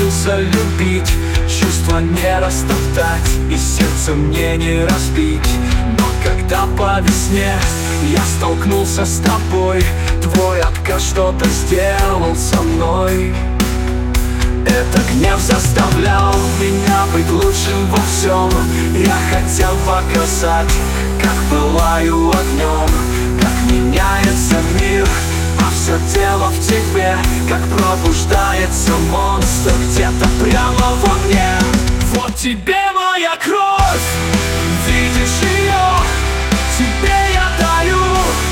научился любить, чувства не растоптать и сердце мне не разбить. Но когда по весне я столкнулся с тобой, твой отказ что-то сделал со мной. Этот гнев заставлял меня быть лучшим во всем. Я хотел показать, как пылаю огнем, как меняется мир, а все дело в тебе, как пробуждается монстр где-то прямо во мне. Вот тебе моя кровь, видишь ее, тебе я даю.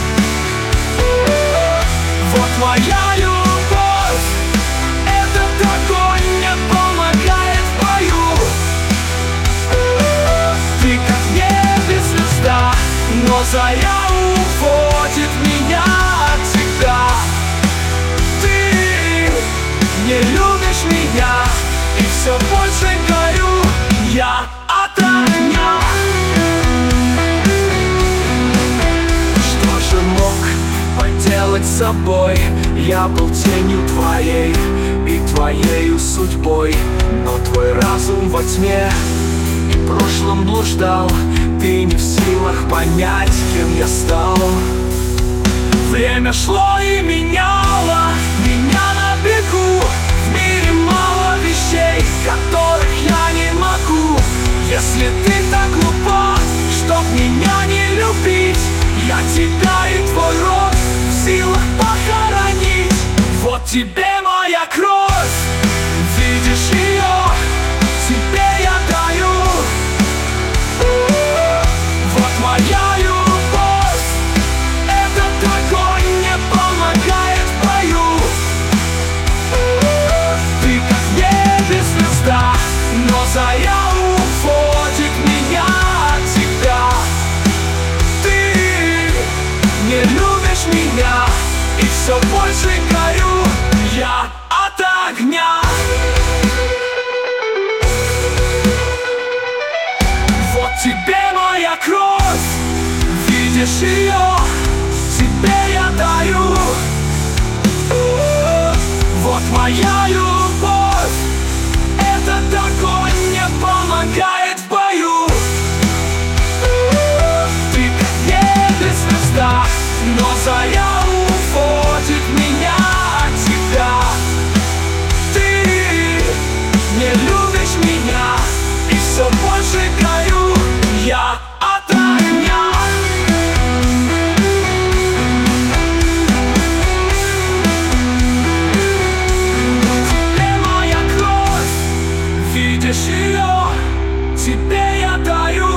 Вот моя любовь, этот огонь мне помогает в бою. Ты как в небе звезда, но заря уводит меня от тебя. Ты не любишь меня, и все больше горю я от огня. Что же мог поделать с собой? Я был тенью твоей и твоею судьбой, но твой разум во тьме и в прошлом блуждал. Ты не в силах понять, кем я стал. Время шло и меняло меня на бегу. В мире мало вещей, которых я не могу. Если ты так глупа, чтоб меня не любить, я тебя и твой род в силах похоронить. Вот тебе моя кровь, видишь ее, тебе я даю. Вот моя любовь, этот огонь мне помогает в бою. Ты как в небе звезда, но заря уводит меня от тебя. Ты не любишь меня, и все больше горю я от огня. Вот тебе моя кровь, видишь ее, тебе я даю. Вот моя любовь, этот огонь мне помогает в бою. Ты как в небе звезда, но заря уводит меня от тебя. Ты не любишь меня, и все больше горю я от огня. Тебе моя кровь, видишь ее, тебе я даю.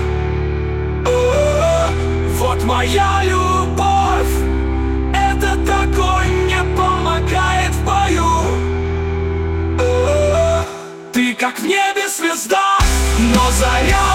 Вот моя любовь, этот огонь мне помогает в бою. Ты как в небе звезда, но заря